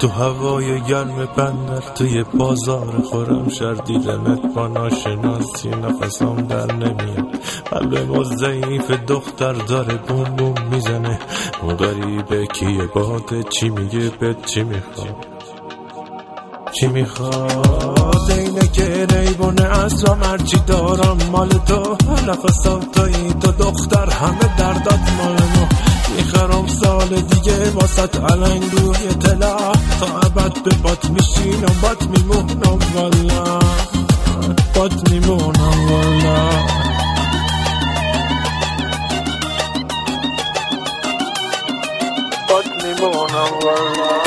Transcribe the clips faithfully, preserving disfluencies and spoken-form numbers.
تو هوای گرم بندر توی بازار خورم شهر دیدمت با ناشناسی نفسم در نمیاد. قلب ما ضعیف دختر داره بوم بوم میزنه. اون غریبه کیه باده چی میگه بهت چی میخواد چی میخواد اینه که ریبونه اصلا هرچی دارم مال تو. نفسم توی تو دختر همه دردات مال ما. میخرم سال دیگه واسط علنگ روی طلا تا ابد به بات میشینم بات میمونم والا بات میمونم والا بات میمونم والا.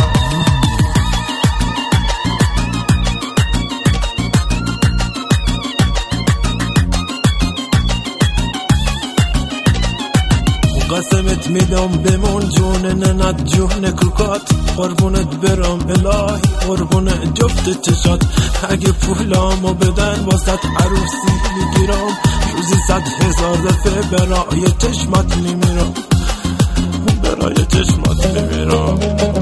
قسمت میدم بمون جون ننت جون کوکات. قربونت برم الهی قربون جفت چشات. اگه پولامو بدن واسط عروسی میگیرم. روزی صد هزار دفعه برای چشمات میمیرم برای چشمات میمیرم.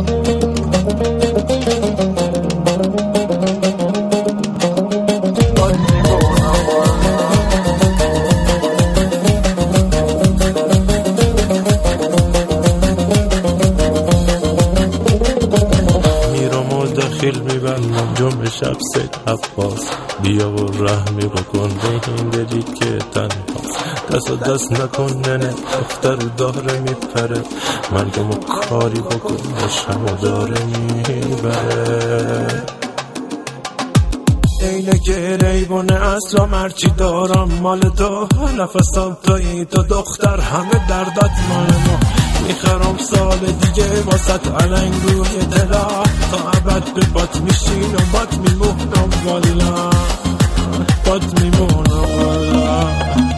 خیل میبندم جمعه شب سید عباس. بیا و رحمی بکن به این دلی که تنهاست. دست و دست نکن ننه دختر داره میپره. مرگمو کاری بکن باشم و داره میبره. اینه که ریبونه اصلا هرچی دارم مال تو. نفسم توی تو دختر همه دردات مال ما. میخرم سال دیگه واسط علنگ روی طلا تا ابد به بات میشینم بات میمونم والا بات میمونم والا.